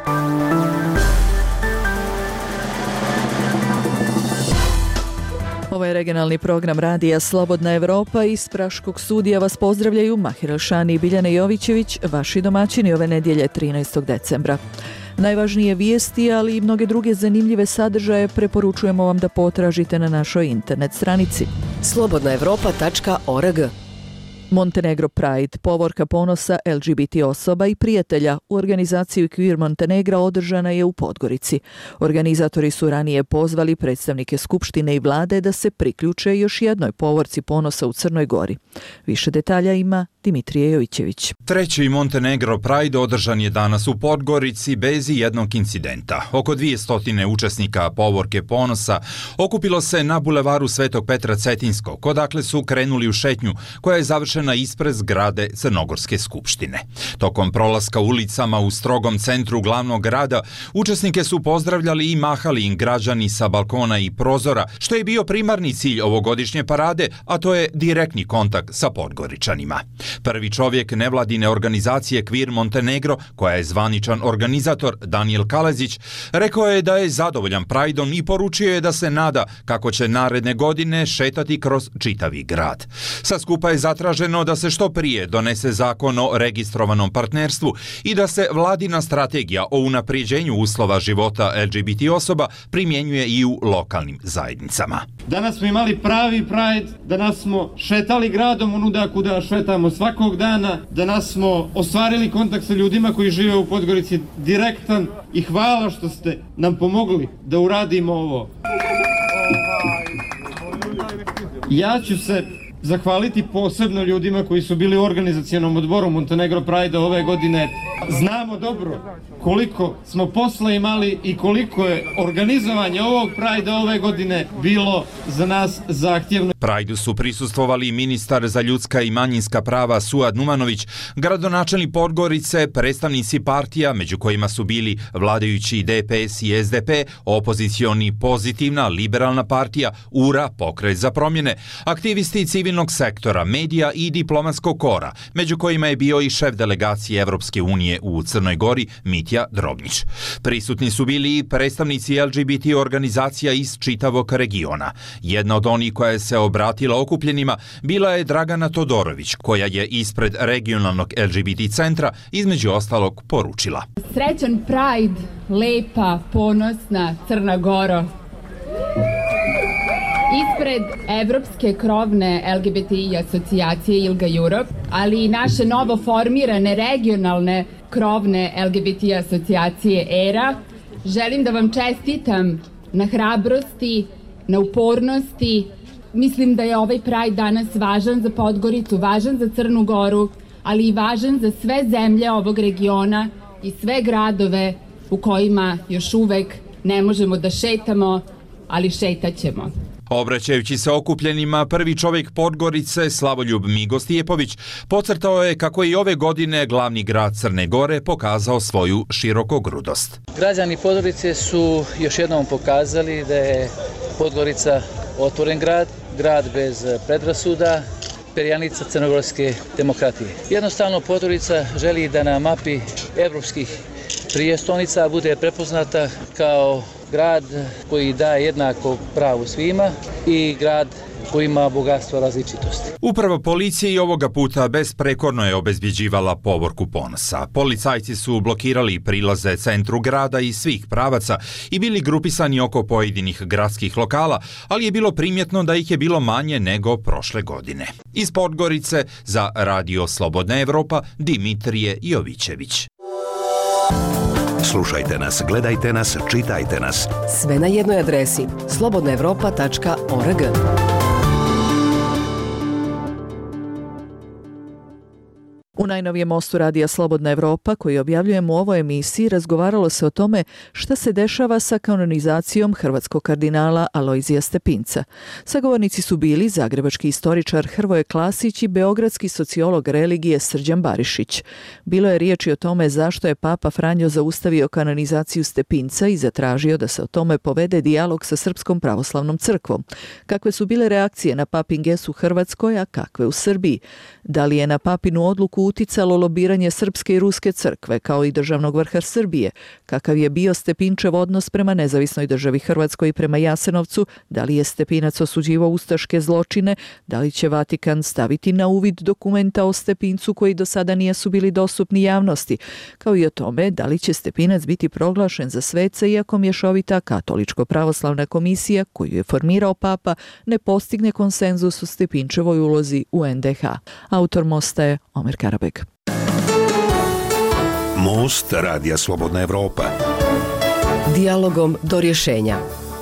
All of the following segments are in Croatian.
Ovo je regionalni program radija Slobodna Evropa. Iz Praškog studija vas pozdravljaju Mahir Elšani i Biljana Jovićević, vaši domaćini ove nedjelje 13. decembra. Najvažnije vijesti, ali i mnoge druge zanimljive sadržaje preporučujemo vam da potražite na našoj internet stranici slobodnaevropa.org. Montenegro Pride, povorka ponosa LGBT osoba i prijatelja u organizaciju Queer Montenegra održana je u Podgorici. Organizatori su ranije pozvali predstavnike Skupštine i vlade da se priključe još jednoj povorci ponosa u Crnoj Gori. Više detalja ima Dimitrije Jovićević. Treći Montenegro Pride održan je danas u Podgorici bez jednog incidenta. Oko 200 učesnika povorke ponosa okupilo se na bulevaru Svetog Petra Cetinskog, odakle su krenuli u šetnju koja je završena ispred zgrade Crnogorske skupštine. Tokom prolaska ulicama u strogom centru glavnog grada, učesnike su pozdravljali i mahali im građani sa balkona i prozora, što je bio primarni cilj ovogodišnje parade, a to je direktni kontakt sa Podgoričanima. Prvi čovjek nevladine organizacije Queer Montenegro, koja je zvaničan organizator, Danijel Kalezić, rekao je da je zadovoljan Prideom i poručio je da se nada kako će naredne godine šetati kroz čitavi grad. Sa skupa je zatraženo da se što prije donese zakon o registrovanom partnerstvu i da se vladina strategija o unaprijeđenju uslova života LGBT osoba primjenjuje i u lokalnim zajednicama. Danas smo imali pravi Pride, danas smo šetali gradom onuda kuda šetamo svakog dana, danas smo ostvarili kontakt sa ljudima koji žive u Podgorici direktan i hvala što ste nam pomogli da uradimo ovo. Ja ću se zahvaliti posebno ljudima koji su bili u organizacionom odboru Montenegro Pride ove godine. Znamo dobro koliko smo posla imali i koliko je organizovanje ovog Pride ove godine bilo za nas zahtjevno. Prajdu su prisustvovali ministar za ljudska i manjinska prava Suad Numanović, gradonačelnik Podgorice, predstavnici partija, među kojima su bili vladajući DPS i SDP, opozicioni Pozitivna, Liberalna partija, URA, Pokret za promjene, aktivisti civilnog sektora, medija i diplomatskog kora, među kojima je bio i šef delegacije Evropske unije u Crnoj Gori, Mitja Drobnić. Prisutni su bili i predstavnici LGBT organizacija iz čitavog regiona. Jedna od onih koja se obratila okupljenima bila je Dragana Todorović, koja je ispred regionalnog LGBT centra između ostalog poručila: Srećan Pride, lepa, ponosna Crna Goro. Ispred Evropske krovne LGBTI asocijacije ILGA Europe, ali i naše novo formirane regionalne krovne LGBTI asocijacije ERA, želim da vam čestitam na hrabrosti, na upornosti. Mislim da je ovaj Pride danas važan za Podgoricu, važan za Crnu Goru, ali i važan za sve zemlje ovog regiona i sve gradove u kojima još uvek ne možemo da šetamo, ali šetaćemo. Obraćajući se okupljenima, prvi čovjek Podgorice, Slavoljub Migo Stijepović, podcrtao je kako i ove godine glavni grad Crne Gore pokazao svoju širokogrudost. Građani Podgorice su još jednom pokazali da je Podgorica otvoren grad, grad bez predrasuda, perjanica crnogorske demokratije. Jednostavno Podgorica želi da na mapi evropskih prijestolnica bude prepoznata kao grad koji daje jednako pravo svima i grad koji ima bogatstvo različitosti. Upravo policija i ovoga puta besprekorno je obezbjeđivala povorku ponosa. Policajci su blokirali prilaze centru grada i svih pravaca i bili grupisani oko pojedinih gradskih lokala, ali je bilo primjetno da ih je bilo manje nego prošle godine. Iz Podgorice za Radio Slobodna Evropa, Dimitrije Jovićević. Slušajte nas, gledajte nas, čitajte nas. Sve na jednoj adresi slobodnaevropa.org. U najnovijem mostu radija Slobodna Evropa, koji objavljujemo u ovoj emisiji, razgovaralo se o tome šta se dešava sa kanonizacijom hrvatskog kardinala Alojzija Stepinca. Sagovornici su bili zagrebački istoričar Hrvoje Klasić i beogradski sociolog religije Srđan Barišić. Bilo je riječi o tome zašto je Papa Franjo zaustavio kanonizaciju Stepinca i zatražio da se o tome povede dijalog sa Srpskom pravoslavnom crkvom. Kakve su bile reakcije na papin ges u Hrvatskoj, a kakve u Srbiji? Da li je na papinu odluku uticalo lobiranje Srpske i Ruske crkve, kao i državnog vrha Srbije? Kakav je bio Stepinčev odnos prema nezavisnoj državi Hrvatskoj i prema Jasenovcu? Da li je Stepinac osuđivao ustaške zločine? Da li će Vatikan staviti na uvid dokumenta o Stepincu koji do sada nisu bili dostupni javnosti? Kao i o tome da li će Stepinac biti proglašen za sveca iako mješovita katoličko-pravoslavna komisija koju je formirao Papa ne postigne konsenzus o Stepinčevoj ulozi u NDH. Autor Mosta je Omer Karabek. Most Radija Slobodna Evropa. Dijalogom do rješenja.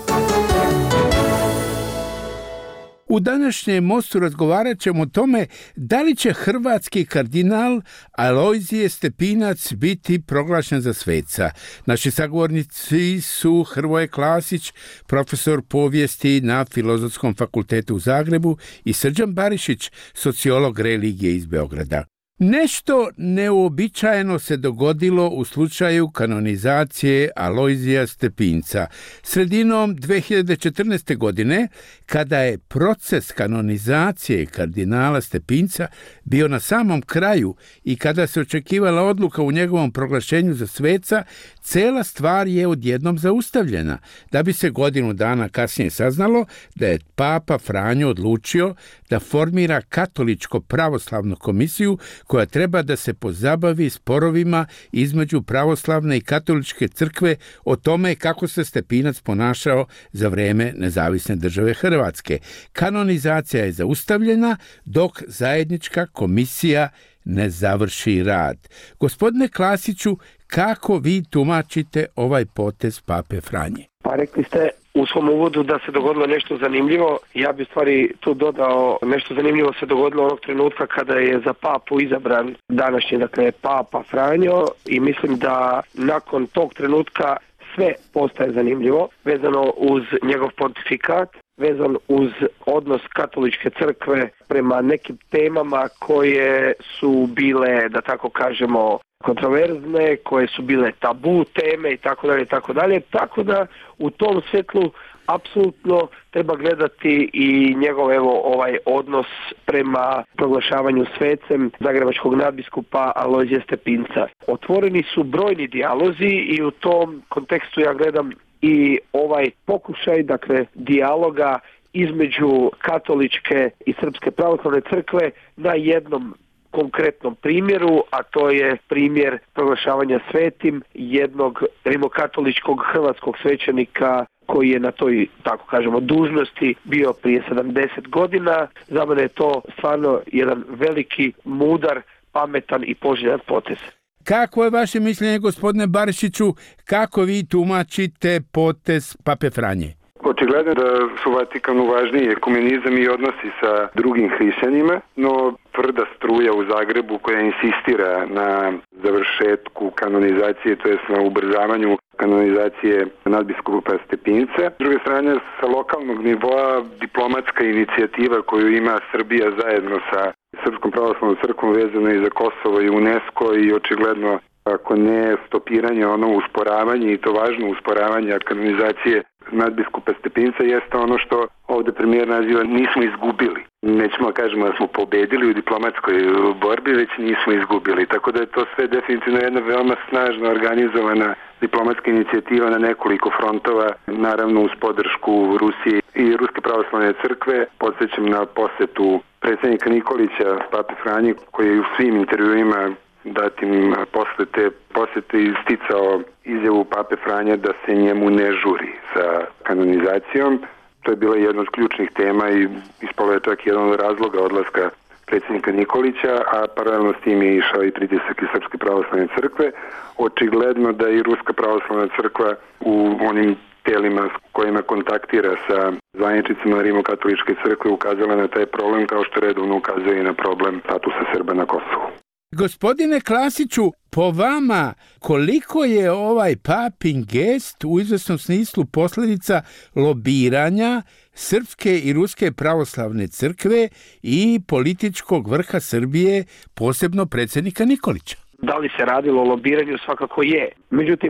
U današnjem Mostu razgovarat ćemo o tome da li će hrvatski kardinal Alojzije Stepinac biti proglašen za sveca. Naši sagovornici su Hrvoje Klasić, profesor povijesti na Filozofskom fakultetu u Zagrebu, i Srđan Barišić, sociolog religije iz Beograda. Nešto neuobičajeno se dogodilo u slučaju kanonizacije Alojzija Stepinca. Sredinom 2014. godine, kada je proces kanonizacije kardinala Stepinca bio na samom kraju i kada se očekivala odluka u njegovom proglašenju za sveca, cela stvar je odjednom zaustavljena, da bi se godinu dana kasnije saznalo da je Papa Franjo odlučio da formira katoličko-pravoslavnu komisiju koja treba da se pozabavi sporovima između pravoslavne i katoličke crkve o tome kako se Stepinac ponašao za vrijeme nezavisne države Hrvatske. Kanonizacija je zaustavljena dok zajednička komisija ne završi rad. Gospodine Klasiću, kako vi tumačite ovaj potez Pape Franje? Pa rekli ste u svom uvodu da se dogodilo nešto zanimljivo. Ja bi stvari tu dodao, nešto zanimljivo se dogodilo onog trenutka kada je za papu izabran današnji, dakle, Papa Franjo, i mislim da nakon tog trenutka sve postaje zanimljivo, vezano uz njegov pontifikat, vezan uz odnos katoličke crkve prema nekim temama koje su bile, da tako kažemo, kontroverzne, koje su bile tabu teme i tako dalje, tako da u tom svjetlu apsolutno treba gledati i njegov ovaj odnos prema proglašavanju svecem zagrebačkog nadbiskupa Alojzija Stepinca. Otvoreni su brojni dijalozi i u tom kontekstu ja gledam i ovaj pokušaj, dakle, dijaloga između katoličke i srpske pravoslavne crkve na jednom konkretnom primjeru, a to je primjer proglašavanja svetim jednog rimokatoličkog hrvatskog svećenika koji je na toj, tako kažemo, dužnosti bio prije 70 godina. Za mene je to stvarno jedan veliki, mudar, pametan i poželjan potez. Kako je vaše mišljenje, gospodine Barišiću, kako vi tumačite potez Pape Franje? Očigledno da su Vatikanu važniji ekumenizam i odnosi sa drugim hrišćanima, no tvrda struja u Zagrebu koja insistira na završetku kanonizacije, to je na ubrzavanju kanonizacije nadbiskupa Stepinca. S druge strane, sa lokalnog nivoa diplomatska inicijativa koju ima Srbija zajedno sa Srpskom pravoslavnom crkvom vezano i za Kosovo i UNESCO, i očigledno, ako ne stopiranje, ono usporavanje, i to važno usporavanje kanonizacije nadbiskupa Stepinca, jeste ono što ovdje premijer naziva nismo izgubili. Nećemo kažemo da smo pobedili u diplomatskoj borbi, već nismo izgubili. Tako da je to sve definitivno jedna veoma snažno organizovana diplomatska inicijativa na nekoliko frontova, naravno uz podršku Rusije i Ruske pravoslavne crkve. Podsjećam na posjetu predsjednika Nikolića Pape Franji, koji je u svim intervjuima datim posle te posjete isticao izjavu Pape Franja da se njemu ne žuri sa kanonizacijom. To je bila jedna od ključnih tema i ispalo je čak jedan od razloga odlaska predsjednika Nikolića, a paralelno s tim je išao i pritisak iz Srpske pravoslavne crkve. Očigledno da i Ruska pravoslavna crkva u onim telima s kojima kontaktira sa zvaničnicima Rimokatoličke crkve ukazala na taj problem, kao što redovno ukazuje i na problem statusa Srba na Kosovu. Gospodine Klasiću, po vama, koliko je ovaj papin gest u izvesnom smislu posljedica lobiranja Srpske i Ruske pravoslavne crkve i političkog vrha Srbije, posebno predsjednika Nikolića? Da li se radilo o lobiranju? Svakako je. Međutim,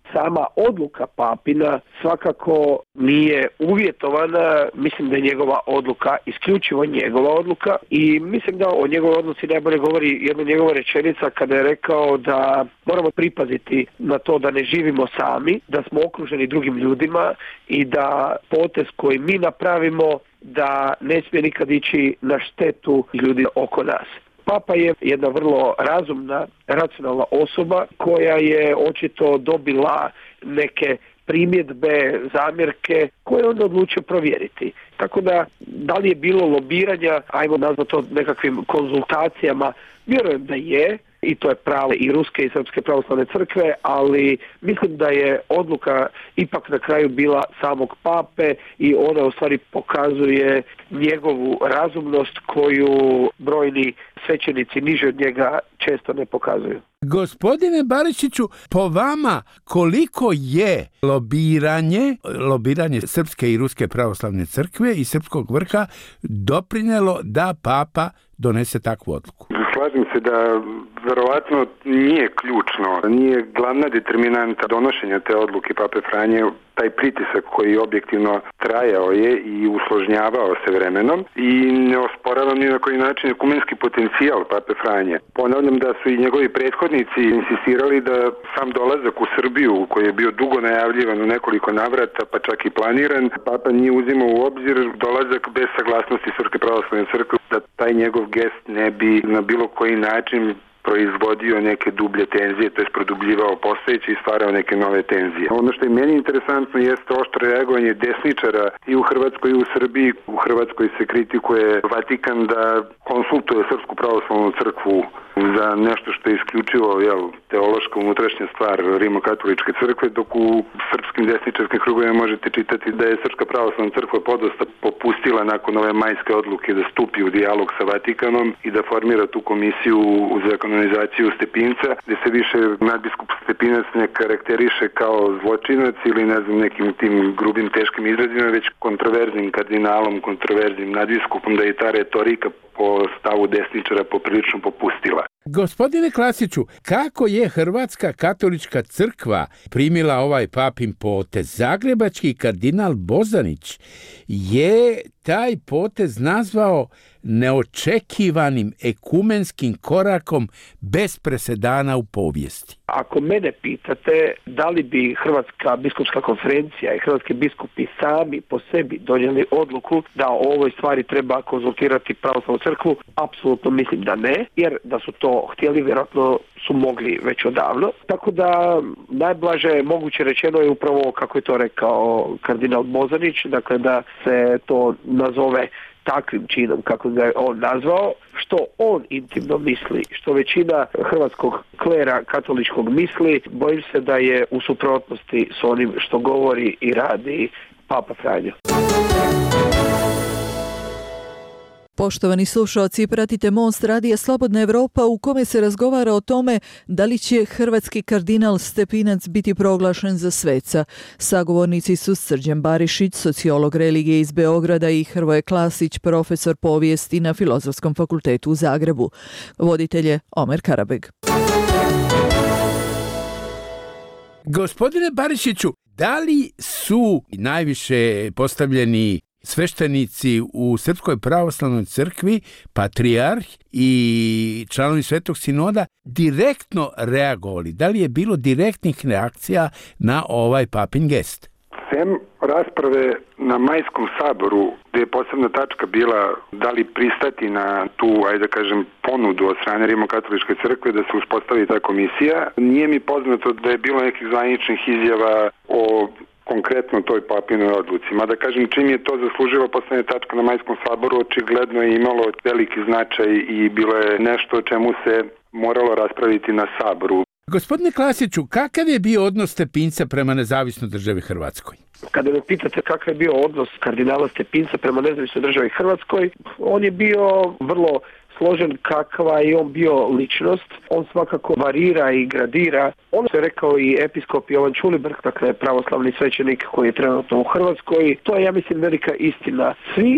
sama odluka papina svakako nije uvjetovana. Mislim da je njegova odluka isključivo njegova odluka i mislim da o njegovoj odluci najbolje govori jedna njegova rečenica kada je rekao da moramo pripaziti na to da ne živimo sami, da smo okruženi drugim ljudima i da potez koji mi napravimo da ne smije nikad ići na štetu ljudi oko nas. Papa je jedna vrlo razumna, racionalna osoba koja je očito dobila neke primjedbe, zamjerke koje on odlučio provjeriti. Tako da li je bilo lobiranja, ajmo nazvati to nekakvim konzultacijama, vjerujem da je, i to je pravo i Ruske i Srpske pravoslavne crkve, ali mislim da je odluka ipak na kraju bila samog pape i ona u stvari pokazuje njegovu razumnost koju brojni svećenici niže od njega često ne pokazuju. Gospodine Barišiću, po vama koliko je lobiranje Srpske i Ruske pravoslavne crkve i srpskog vrha doprinjelo da papa donese takvu odluku? Slažem se da verovatno nije ključno, nije glavna determinanta donošenja te odluke Pape Franje taj pritisak koji objektivno trajao je i usložnjavao se vremenom i ne osporavam ni na koji način ekumenski potencijal Pape Franje. Ponavljam da su i njegovi prethodnici insistirali da sam dolazak u Srbiju, koji je bio dugo najavljivan u nekoliko navrata, pa čak i planiran, Papa nije uzimao u obzir dolazak bez saglasnosti Srpske pravoslavne crkve, da taj njegov gest ne bi na bilo koji način proizvodio neke dublje tenzije, to je produbljivao postojeće i stvarao neke nove tenzije. Ono što je meni interesantno jeste oštro reagovanje desničara i u Hrvatskoj i u Srbiji. U Hrvatskoj se kritikuje Vatikan da konsultuje Srpsku pravoslavnu crkvu za nešto što je isključivo teološka unutrašnja stvar Rimokatoličke crkve, dok u srpskim desničarskim krugovima možete čitati da je Srpska pravoslavna crkva podosta popustila nakon ove majske odluke da stupi u dijalog sa Vatikanom i da formira tu komisiju za kanonizaciju Stepinca, gde se više nadbiskup Stepinac ne karakteriše kao zločinac ili nekim tim grubim teškim izrazima, već kontroverznim kardinalom, kontroverznim nadbiskupom, da je ta retorika po stavu desničara poprilično popustila. Gospodine Klasiću, kako je Hrvatska katolička crkva primila ovaj papin potez? Zagrebački kardinal Bozanić je taj potez nazvao neočekivanim ekumenskim korakom bez presedana u povijesti. Ako mene pitate da li bi Hrvatska biskupska konferencija i hrvatski biskupi sami po sebi donijeli odluku da o ovoj stvari treba konzultirati pravoslavnu crkvu, apsolutno mislim da ne, jer da su to htjeli, vjerojatno su mogli već odavno. Tako da najblaže moguće rečeno je upravo kako je to rekao kardinal Bozanić, dakle da se to nazove takvim činom kako ga je on nazvao, što on intimno misli, što većina hrvatskog klera katoličkog misli, bojim se da je u suprotnosti s onim što govori i radi Papa Franjo. Poštovani slušalci, pratite Most radija Slobodna Evropa u kome se razgovara o tome da li će hrvatski kardinal Stepinac biti proglašen za sveca. Sagovornici su Srđan Barišić, sociolog religije iz Beograda i Hrvoje Klasić, profesor povijesti na Filozofskom fakultetu u Zagrebu. Voditelj je Omer Karabeg. Gospodine Barišiću, da li su najviše postavljeni sveštenici u Srpskoj pravoslavnoj crkvi, patrijarh i članovi Svetog sinoda direktno reagovali? Da li je bilo direktnih reakcija na ovaj papin gest? Sem rasprave na Majskom saboru, gdje je posebna tačka bila da li pristati na tu, ponudu od strane Rimokatoličke crkve da se uspostavi ta komisija, nije mi poznato da je bilo nekih zvaničnih izjava o konkretno toj papinoj odluci. Mada čim je to zaslužila poslednja tačka na Majskom saboru, očigledno je imalo veliki značaj i bilo je nešto o čemu se moralo raspraviti na saboru. Gospodine Klasiću, kakav je bio odnos Stepinca prema nezavisnoj državi Hrvatskoj? Kada me pitate kakav je bio odnos kardinala Stepinca prema nezavisnoj državi Hrvatskoj, on je bio vrlo složen kakva je on bio ličnost. On svakako varira i gradira. Ono što je rekao i episkop Jovan Čulibrk, dakle pravoslavni svećenik koji je trenutno u Hrvatskoj. To je, ja mislim, velika istina. Svi,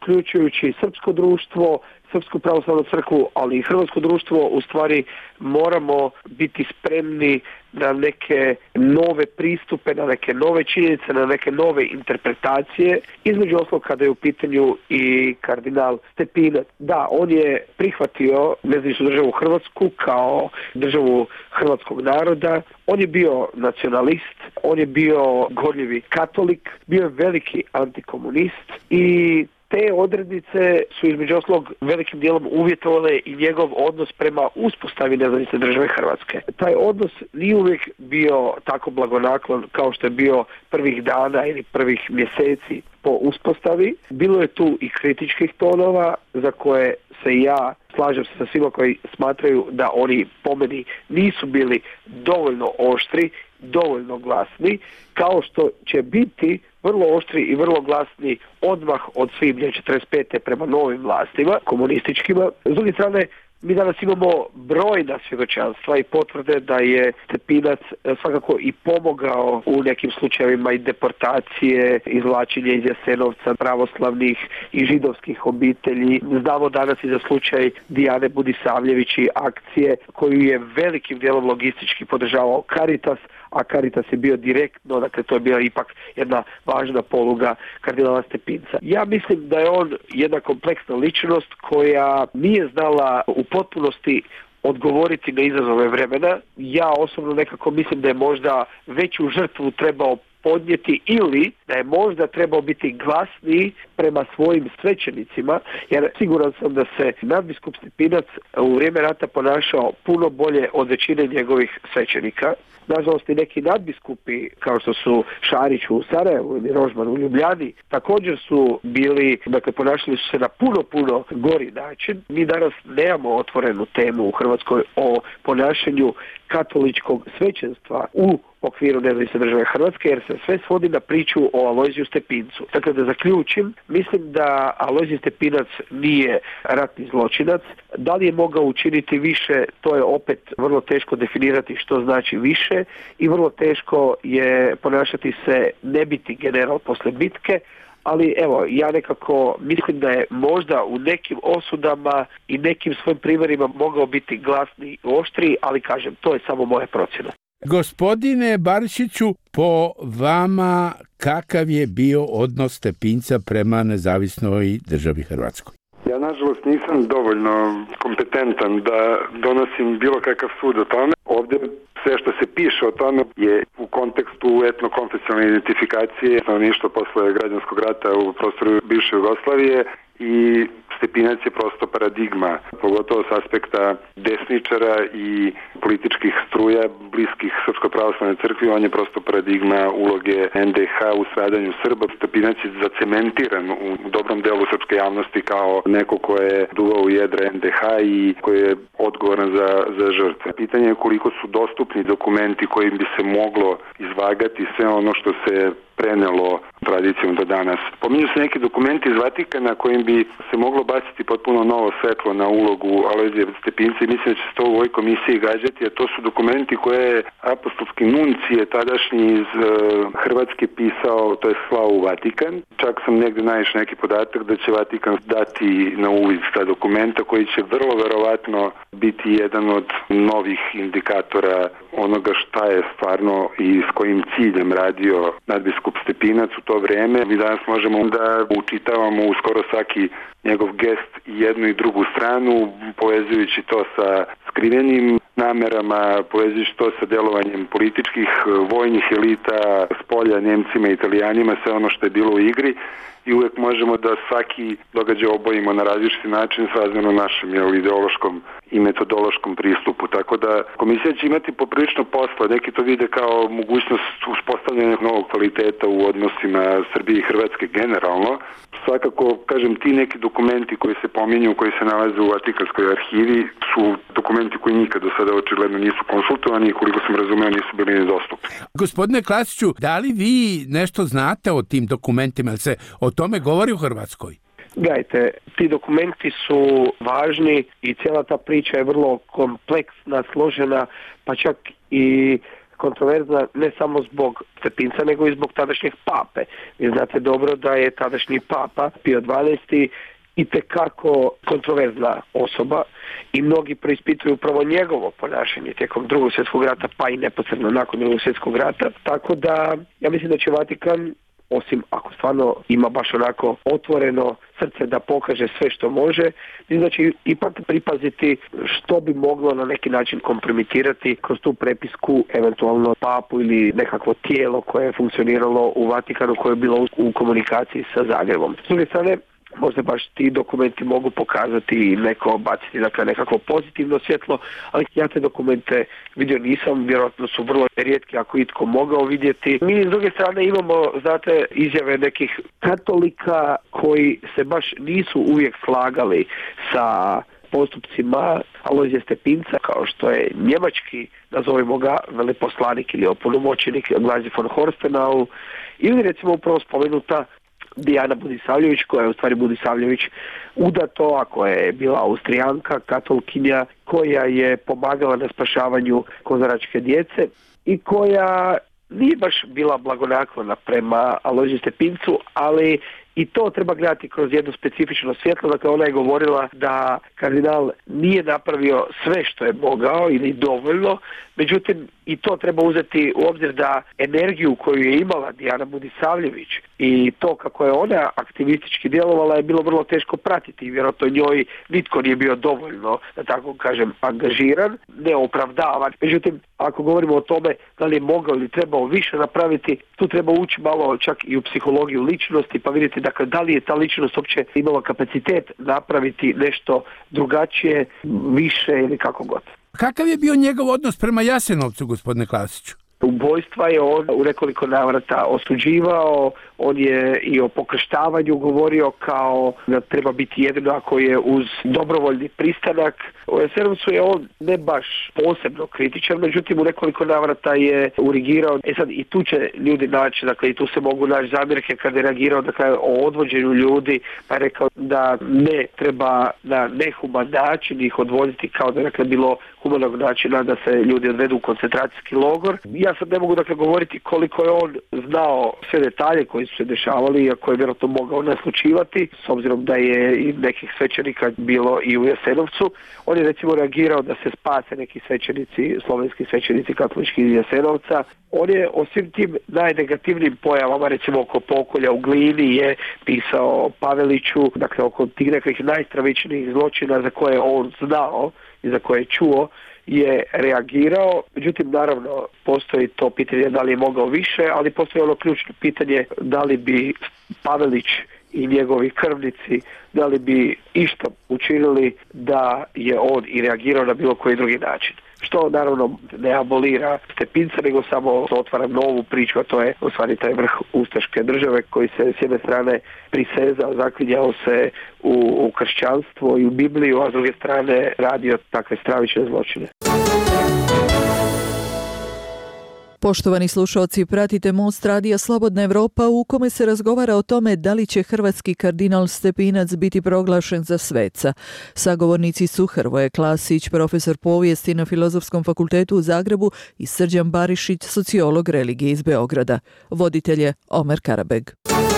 uključujući srpsko društvo, Srpsku pravoslavnu crkvu, ali i hrvatsko društvo, u stvari moramo biti spremni na neke nove pristupe, na neke nove činjenice, na neke nove interpretacije. Između ostalog kada je u pitanju i kardinal Stepinac. Da, on je prihvatio nezavisnu državu Hrvatsku kao državu hrvatskog naroda. On je bio nacionalist, on je bio gorljivi katolik, bio je veliki antikomunist i te odrednice su između ostalog velikim dijelom uvjetovale i njegov odnos prema uspostavi nezavisne države Hrvatske. Taj odnos nije uvijek bio tako blagonaklon kao što je bio prvih dana ili prvih mjeseci po uspostavi. Bilo je tu i kritičkih tonova za koje se ja slažem se sa svima koji smatraju da oni po meni nisu bili dovoljno oštri, dovoljno glasni, kao što će biti vrlo oštri i vrlo glasni odmah od svibnja 45. prema novim vlastima, komunističkima. S druge strane, mi danas imamo brojna svjedočanstva i potvrde da je Stepinac svakako i pomogao u nekim slučajevima i deportacije, izvlačenje iz Jasenovca pravoslavnih i židovskih obitelji. Znamo danas i za slučaj Dijane Budisavljević i akcije koju je velikim dijelom logistički podržavao Caritas, a Caritas je bio direktno, dakle to je bila ipak jedna važna poluga kardinala Stepinca. Ja mislim da je on jedna kompleksna ličnost koja nije znala u potpunosti odgovoriti na izazove vremena. Ja osobno nekako mislim da je možda veću žrtvu trebao podnijeti ili da je možda trebao biti glasniji prema svojim svećenicima, jer siguran sam da se nadbiskup Stepinac u vrijeme rata ponašao puno bolje od većine njegovih svećenika. Nažalost i neki nadbiskupi kao što su Šarić u Sarajevu ili Rožman u Ljubljani također su bili, dakle ponašali su se na puno gori način. Mi danas nemamo otvorenu temu u Hrvatskoj o ponašanju katoličkog svećenstva u okviru nezavisne države Hrvatske, jer se sve svodi na priču o Alojziju Stepincu. Dakle, da zaključim, mislim da Alojzij Stepinac nije ratni zločinac. Da li je mogao učiniti više, to je opet vrlo teško definirati što znači više i vrlo teško je ponašati se ne biti general posle bitke, ali evo, ja nekako mislim da je možda u nekim osudama i nekim svojim primjerima mogao biti glasniji i oštriji, ali kažem, to je samo moja procjena. Gospodine Barišiću, po vama kakav je bio odnos Stepinca prema nezavisnoj državi Hrvatskoj? Ja nažalost nisam dovoljno kompetentan da donosim bilo kakav sud o tome. Ovdje sve što se piše o tome je u kontekstu etnokonfesionalne identifikacije stanovništva posle građanskog rata u prostoru bivše Jugoslavije i Stepinac je prosto paradigma, pogotovo s aspekta desničara i političkih struja bliskih Srpskoj pravoslavnoj crkvi. On je prosto paradigma uloge NDH u stradanju Srba. Stepinac je zacementiran u dobrom delu srpske javnosti kao neko ko je duvao u jedra NDH i koji je odgovoran za žrtve. Pitanje je koliko su dostupni dokumenti kojim bi se moglo izvagati sve ono što se prenelo tradicijom do danas. Pominju se neki dokumenti iz Vatikana kojim bi se moglo baciti potpuno novo svetlo na ulogu Alojzija Stepinca i mislim da će se to u ovoj komisiji gađati, a to su dokumenti koje je apostolski nuncije tadašnji iz Hrvatske pisao, to je slao u Vatikan. Čak sam negdje naišao neki podatak da će Vatikan dati na uvid ta dokumenta koji će vrlo verovatno biti jedan od novih indikatora onoga šta je stvarno i s kojim ciljem radio nadbiskup Stepinac u to vrijeme. Mi danas možemo da učitavamo u skoro svaki njegov gest i jednu i drugu stranu, povezujući to sa skrivenim namerama, povezujući to sa delovanjem političkih, vojnih elita, s polja Njemcima i Italijanima, sve ono što je bilo u igri. I uvijek možemo da svaki događaj obojimo na različiti način srazmjerno našem ideološkom i metodološkom pristupu. Tako da komisija će imati poprilično posla. Neki to vide kao mogućnost uspostavljanja novog kvaliteta u odnosima Srbije i Hrvatske generalno. Svakako, kažem, ti neki dokumenti koji se pominju, koji se nalaze u Vatikanskoj arhivi, su dokumenti koji nikad do sada očigledno nisu konsultovani i koliko sam razumeo nisu bili nedostupni. Gospodine Klasiću, da li vi nešto znate o tim dokumentima, ili se o tome govori u Hrvatskoj? Gledajte, ti dokumenti su važni i cijela ta priča je vrlo kompleksna, složena, pa čak i kontroverzna ne samo zbog Stepinca, nego i zbog tadašnjeg pape. Vi znate dobro da je tadašnji papa Pio XII itekako kontroverzna osoba i mnogi preispituju upravo njegovo ponašanje tijekom Drugog svjetskog rata, pa i neposredno nakon Drugog svjetskog rata. Tako da ja mislim da će Vatikan, osim ako stvarno ima baš onako otvoreno srce da pokaže sve što može, znači ipak pripaziti što bi moglo na neki način kompromitirati kroz tu prepisku eventualno papu ili nekakvo tijelo koje je funkcioniralo u Vatikanu, koje je bilo u komunikaciji sa Zagrebom. S druge strane, možda baš ti dokumenti mogu pokazati i neko baciti nekako pozitivno svjetlo, ali ja te dokumente vidio nisam, vjerojatno su vrlo rijetki ako itko mogao vidjeti. Mi s druge strane imamo, znate, izjave nekih katolika koji se baš nisu uvijek slagali sa postupcima Alojzija Stepinca, kao što je njemački, nazovimo ga, veleposlanik ili opunomoćenik Glazije von Horstenau, ili recimo upravo spomenuta Dijana Budisavljević, koja je u stvari Budisavljević udato, a koja je bila Austrijanka, katolkinja, koja je pomagala na spašavanju kozaračke djece i koja nije baš bila blagonaklona prema Alojziju Stepincu, ali i to treba gledati kroz jedno specifično svjetlo. Dakle, ona je govorila da kardinal nije napravio sve što je mogao ili dovoljno, međutim i to treba uzeti u obzir da energiju koju je imala Dijana Budisavljević i to kako je ona aktivistički djelovala je bilo vrlo teško pratiti i vjerojatno njoj nitko nije bio dovoljno, da tako kažem, angažiran, neopravdavan. Međutim, ako govorimo o tome da li je mogao ili trebao više napraviti, tu treba ući malo čak i u psihologiju ličnosti pa vidjeti dakle, da li je ta ličnost uopće imala kapacitet napraviti nešto drugačije, više ili kako god. Kakav je bio njegov odnos prema Jasenovcu, gospodine Klasiću? Ubojstva je on u nekoliko navrata osuđivao, on je i o pokrštavanju govorio kao da treba biti jedino ako je uz dobrovoljni pristanak. U Jasenovcu je on ne baš posebno kritičan, međutim u nekoliko navrata je urigirao. Sad i tu će ljudi naći, dakle i tu se mogu naći zamjerke kada je reagirao dakle, o odvođenju ljudi, pa je rekao da ne treba na nehuman način ih odvoditi kao da je dakle, bilo humanog načina da se ljudi odvedu u koncentracijski logor. Ja sad ne mogu dakle govoriti koliko je on znao sve detalje koji su se dešavali, iako je vjerojatno mogao naslučivati, s obzirom da je i nekih svećenika bilo i u Jasenovcu. On je recimo reagirao da se spase neki svećenici, slovenski svećenici katolički iz Jasenovca. On je o svim tim najnegativnijim pojavama, recimo oko pokolja u Glini je pisao Paveliću, dakle oko tih nekih najstravičnijih zločina za koje on znao i za koje je čuo, je reagirao. Međutim, naravno, postoji to pitanje da li je mogao više, ali postoji ono ključno pitanje da li bi Pavelić i njegovi krvnici, da li bi išta učinili da je on i reagirao na bilo koji drugi način. Što naravno ne abolira Stepinca, nego samo otvara novu priču, a to je u stvari taj vrh ustaške države koji se s jedne strane prisezao, zaklinjao se u kršćanstvo i u Bibliju, a s druge strane radio takve stravične zločine. Poštovani slušalci, pratite Most radija Slobodna Evropa u kome se razgovara o tome da li će hrvatski kardinal Stepinac biti proglašen za sveca. Sagovornici su Hrvoje Klasić, profesor povijesti na Filozofskom fakultetu u Zagrebu i Srđan Barišić, sociolog religije iz Beograda. Voditelj je Omer Karabeg.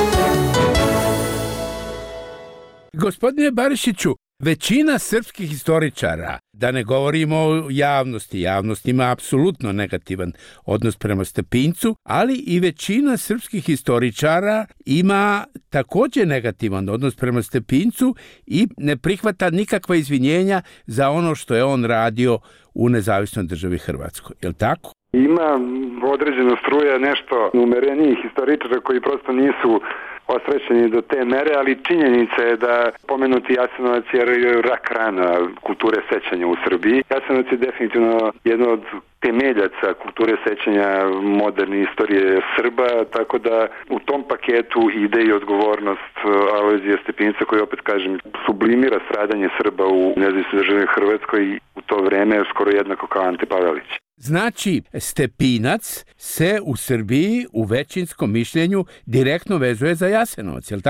Gospodine Barišiću, većina srpskih historičara, da ne govorimo o javnosti, javnost ima apsolutno negativan odnos prema Stepincu, ali i većina srpskih historičara ima također negativan odnos prema Stepincu i ne prihvata nikakva izvinjenja za ono što je on radio u nezavisnoj državi Hrvatskoj. Je li tako? Ima određena struja nešto umerenijih historičara koji prosto nisu osrećeni do te mere, ali činjenica je da pomenuti Jasenovac je rak rana kulture sećanja u Srbiji. Jasenovac je definitivno jedno od temeljaca kulture sećanja moderne istorije Srba, tako da u tom paketu ide i odgovornost Alojzija Stepinca koji, opet kažem, sublimira stradanje Srba u nezavisnoj državi Hrvatskoj i u to vreme skoro jednako kao Ante Pavelić. Znači, Stepinac se u Srbiji u većinskom mišljenju direktno vezuje za Jasenovac, je li tako?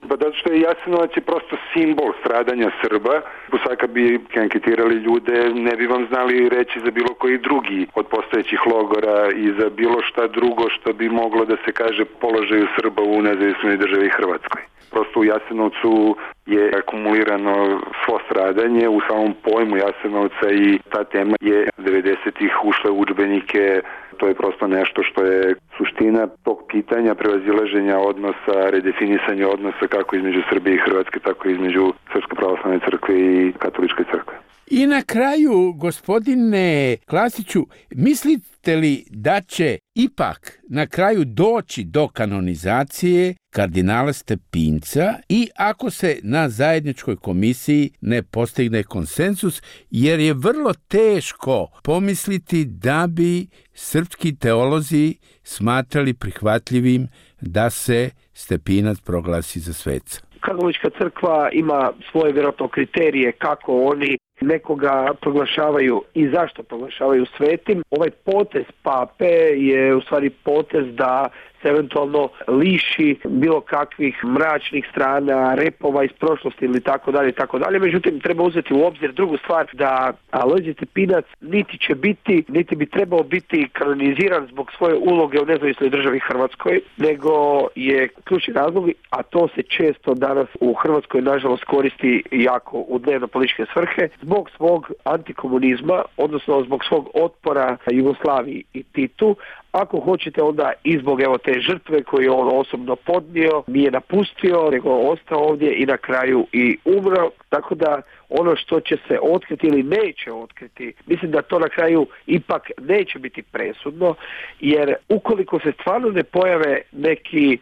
Pa zato što je Jasenovac je prosto simbol stradanja Srba. Svaka bi anketirali ljude, ne bi vam znali reći za bilo koji drugi od postojećih logora i za bilo šta drugo što bi moglo da se kaže položaju Srba u nezavisnoj državi Hrvatskoj. Prosto u Jasenovcu je akumulirano svo stradanje u samom pojmu Jasenovca i ta tema je 90-ih ušla u udžbenike. To je prosto nešto što je suština tog pitanja prevazilaženja odnosa, redefinisanja odnosa kako između Srbije i Hrvatske, tako i između Srpske pravoslavne crkve i Katoličke crkve. I na kraju, gospodine Klasiću, mislite li da će ipak na kraju doći do kanonizacije kardinala Stepinca i ako se na zajedničkoj komisiji ne postigne konsenzus, jer je vrlo teško pomisliti da bi srpski teolozi smatrali prihvatljivim da se Stepinac proglasi za sveca? Katolička crkva ima svoje vjerojatno kriterije kako oni nekoga proglašavaju i zašto proglašavaju svetim. Ovaj potez pape je u stvari potez da se eventualno liši bilo kakvih mračnih strana, repova iz prošlosti ili tako dalje, tako dalje. Međutim, treba uzeti u obzir drugu stvar, da Alojzije Stepinac niti će biti, niti bi trebao biti kanoniziran zbog svoje uloge u nezavisnoj državi Hrvatskoj, nego je ključni razlog, a to se često danas u Hrvatskoj nažalost koristi jako u dnevno-političke svrhe, zbog svog antikomunizma, odnosno zbog svog otpora Jugoslaviji i Titu. Ako hoćete, onda i zbog te žrtve koju on osobno podnio, nije napustio, nego ostao ovdje i na kraju i umro. Tako da ono što će se otkriti ili neće otkriti, mislim da to na kraju ipak neće biti presudno, jer ukoliko se stvarno ne pojave neki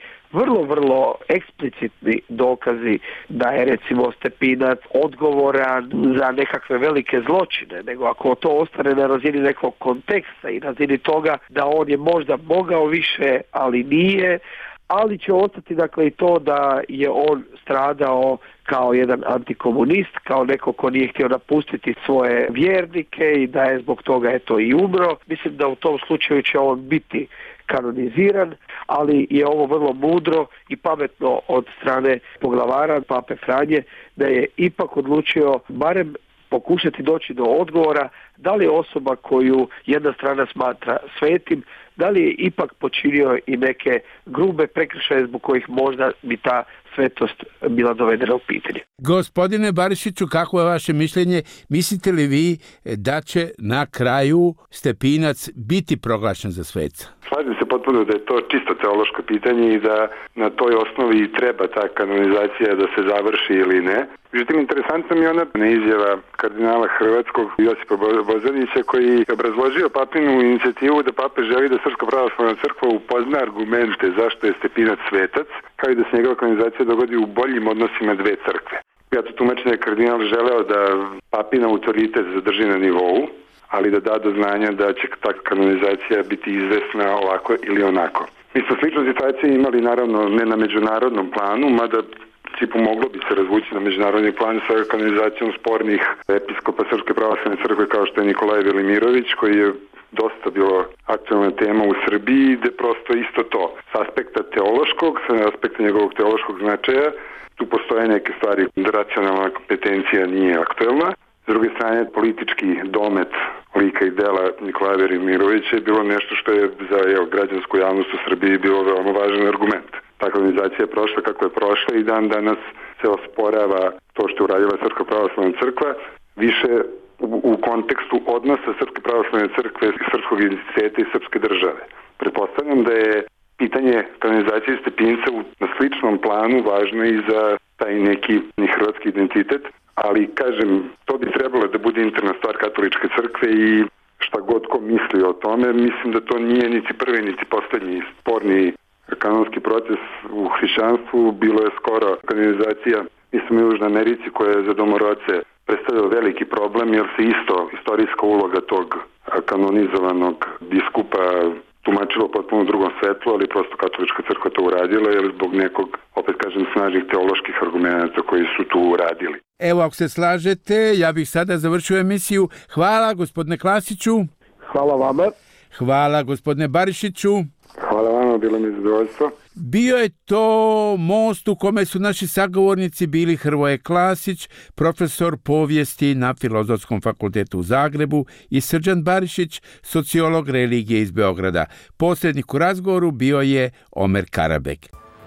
vrlo eksplicitni dokazi da je recimo Stepinac odgovoran za nekakve velike zločine, nego ako to ostane na razini nekog konteksta i na razini toga da on je možda mogao više, ali nije, ali će ostati dakle i to da je on stradao kao jedan antikomunist, kao neko ko nije htio napustiti svoje vjernike i da je zbog toga i umro. Mislim da u tom slučaju će on biti kanoniziran, ali je ovo vrlo mudro i pametno od strane poglavara pape Franje da je ipak odlučio barem pokušati doći do odgovora da li je osoba koju jedna strana smatra svetim, da li je ipak počinio i neke grube prekršaje zbog kojih možda bi ta svetost bila dovedena u pitanje. Gospodine Barišiću, kako je vaše mišljenje? Mislite li vi da će na kraju Stepinac biti proglašen za sveca? Slažem se potpuno da je to čisto teološko pitanje i da na toj osnovi treba ta kanonizacija da se završi ili ne. Međutim, interesantna mi je ona izjava kardinala hrvatskog Josipa Bozanića koji je obrazložio papinu inicijativu da pape želi da Srpska pravoslavna crkva upozna argumente zašto je Stepinac svetac, kao i da se njegova kanonizacija dogodi u boljim odnosima dve crkve. Ja to tumačim da je kardinal želeo da papin autoritet zadrži na nivou, ali da da do znanja da će ta kanonizacija biti izvesna ovako ili onako. Mi smo sličnu situaciju imali naravno ne na međunarodnom planu, mada principu moglo bi se razvući na međunarodni plan sa kanonizacijom spornih episkopa Srpske pravoslavne crkve kao što je Nikolaj Velimirović, koji je dosta bilo aktualna tema u Srbiji, gde prosto isto to. S aspekta teološkog, s aspekta njegovog teološkog značaja, tu postoje neke stvari da racionalna kompetencija nije aktuelna. S druge strane, politički domet lika i dela Nikolaja Velimirovića je bilo nešto što je za građansku javnost u Srbiji bilo veoma važan argument. Ta kanonizacija je prošla kako je prošla i dan danas se osporava to što je uradila Srpska pravoslavna crkva, više u kontekstu odnosa Srpske pravoslavne crkve, srpskog identiteta i srpske države. Pretpostavljam da je pitanje kanonizacije Stepinca na sličnom planu važno i za taj neki hrvatski identitet, ali kažem, to bi trebalo da bude interna stvar katoličke crkve i šta god ko misli o tome, mislim da to nije niti prvi niti poslednji sporni kanonski proces u hrišćanstvu. Bilo je skoro kanonizacija, mislim, u Južnoj Americi koja je za domorodce predstavljao veliki problem, jer se isto istorijska uloga tog kanonizovanog biskupa tumačilo potpuno u drugom svetlu, ali prosto katolička crkva to uradila, jer zbog nekog, opet kažem, snažnih teoloških argumenta koji su tu uradili. Evo, ako se slažete, ja bih sada završio emisiju. Hvala, gospodine Klasiću. Hvala vama. Hvala, gospodine Barišiću. Hvala vama. vama, bilo mi zadovoljstvo. Bio je to most u kome su naši sagovornici bili Hrvoje Klasić, profesor povijesti na Filozofskom fakultetu u Zagrebu, i Srđan Barišić, sociolog religije iz Beograda. Posrednik u razgovoru bio je Omer Karabek.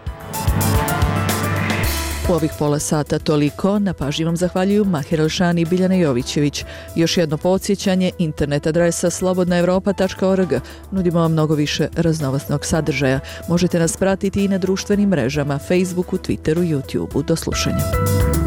U ovih pola sata toliko. Na pažnji vam zahvaljuju Mahir Elšani i Biljana Jovićević. Još jedno podsjećanje, internet adresa slobodnaevropa.org. Nudimo vam mnogo više raznovrsnog sadržaja. Možete nas pratiti i na društvenim mrežama, Facebooku, Twitteru, YouTubeu. Do slušanja.